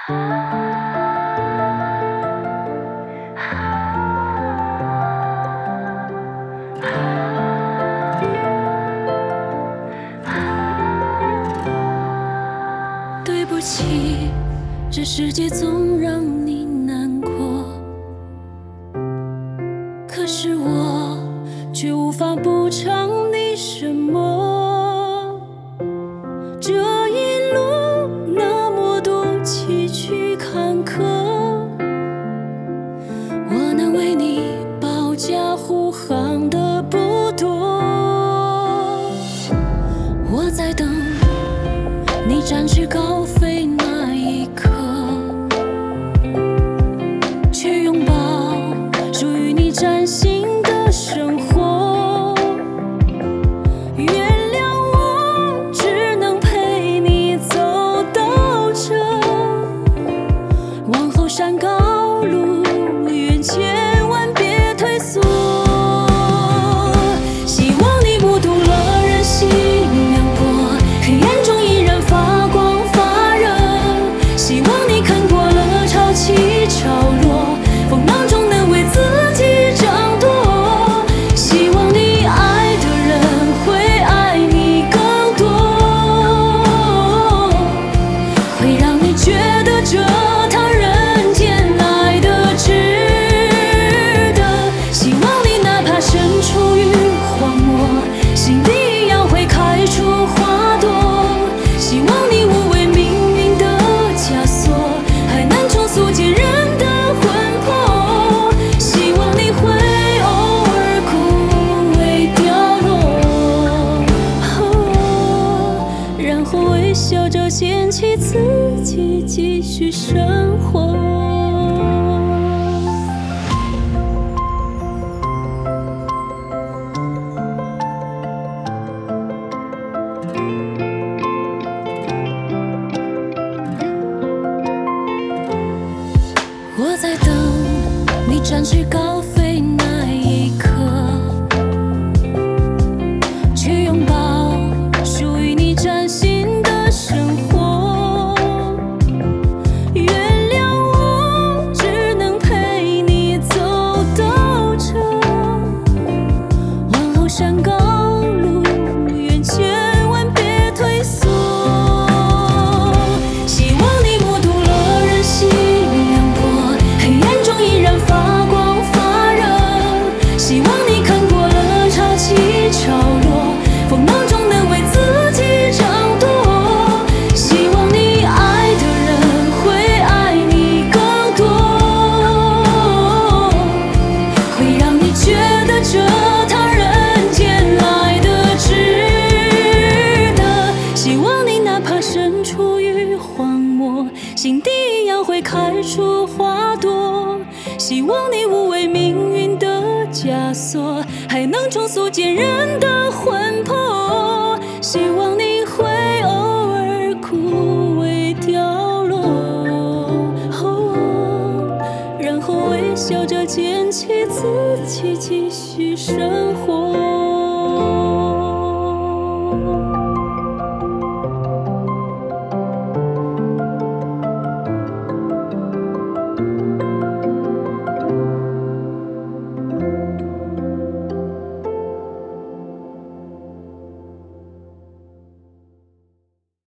对不起，这世界总让你难过，可是我却无法补偿你什么。这一路那么多崎岖坎坷，我能为你保驾护航的不多。我在等你展翅高飞那一刻，去拥抱属于你崭新的生活。原谅我只能陪你走到这，往后山高路远，千万别退缩。希望你目睹了人心凉薄，黑暗中依然发光发热。希望你看过了潮起潮落，风浪中能为自己掌舵。希望你爱的人会爱你更多，会让你觉得这趟人间来得值得。希望你哪怕身处于荒漠，心里一样会开出花朵。希望你无畏命运的枷锁，还能重塑坚韧的魂魄。希望你会偶尔枯萎掉落，然后微笑着捡起自己，继续生活。我在等你展翅高飞那一刻，去拥抱属于你崭新的生活。原谅我只能陪你走到这，往后山高路远，千万别退缩。希望你目睹了人心凉薄，黑暗中依然发光发热。希望你看过了潮起潮落，风浪中能为自己掌舵。希望你爱的人会爱你更多，会让你觉得这趟人间来得值得。希望你哪怕身处于荒漠，心底一样会开出花朵。希望你无畏命运的枷锁，还能重塑坚韧的魂魄。希望你会偶尔枯萎掉落，然后微笑着捡起自己，继